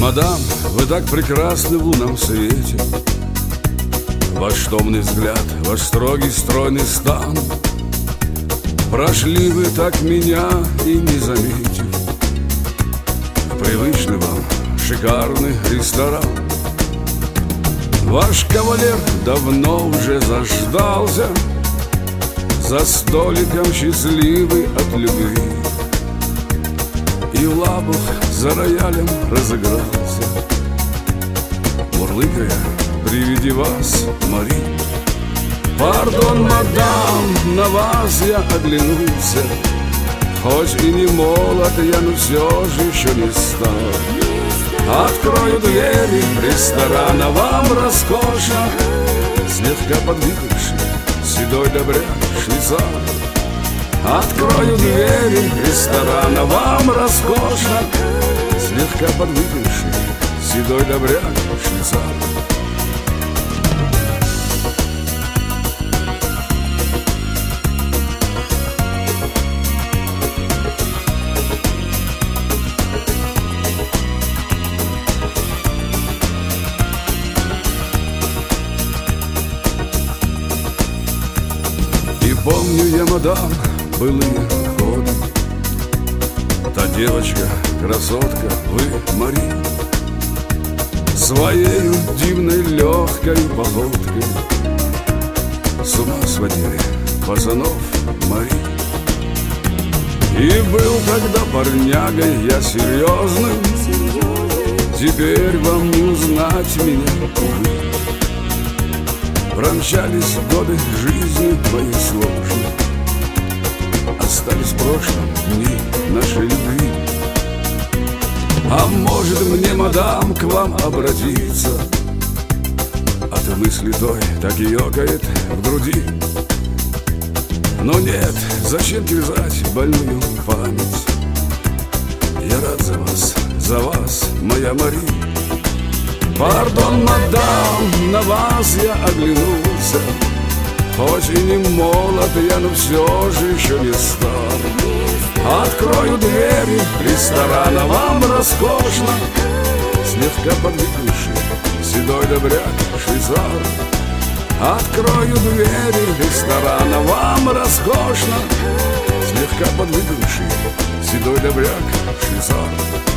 Мадам, вы так прекрасны в лунном свете. Ваш томный взгляд, ваш строгий стройный стан. Прошли вы так меня и не заметив в привычный вам шикарный ресторан. Ваш кавалер давно уже заждался за столиком счастливый от любви, и лабух за роялем разыгрался, мурлыкая при виде вас, Мари. Пардон, мадам, на вас я оглянулся, хоть и не молод я, но все же еще не стал. Открою двери ресторана вам роскошно, слегка подвигавший седой добряк швейцар. Открою двери ресторана вам роскошно, слегка подвигавший седой добряк швейцар. Помню я, мадам, былые годы. Та девочка, красотка, вы, Мари, своею дивной легкой походкой с ума сводили пацанов, Мари. И был тогда парнягой я серьезным, теперь вам не узнать меня, увы. Промчались годы жизни моей сложной, остались в прошлом дни нашей любви. А может мне, мадам, к вам обратиться? От мысли той так и ёкает в груди. Но нет, зачем терзать больную память? Я рад за вас, моя Мари. Пардон, мадам, на вас я оглянулся, хоть и не молод я, но все же еще не стар. Открою двери ресторана вам роскошно, слегка подвигавший седой добряк швейцар. Открою двери ресторана вам роскошно, слегка подвигавший седой добряк швейцар.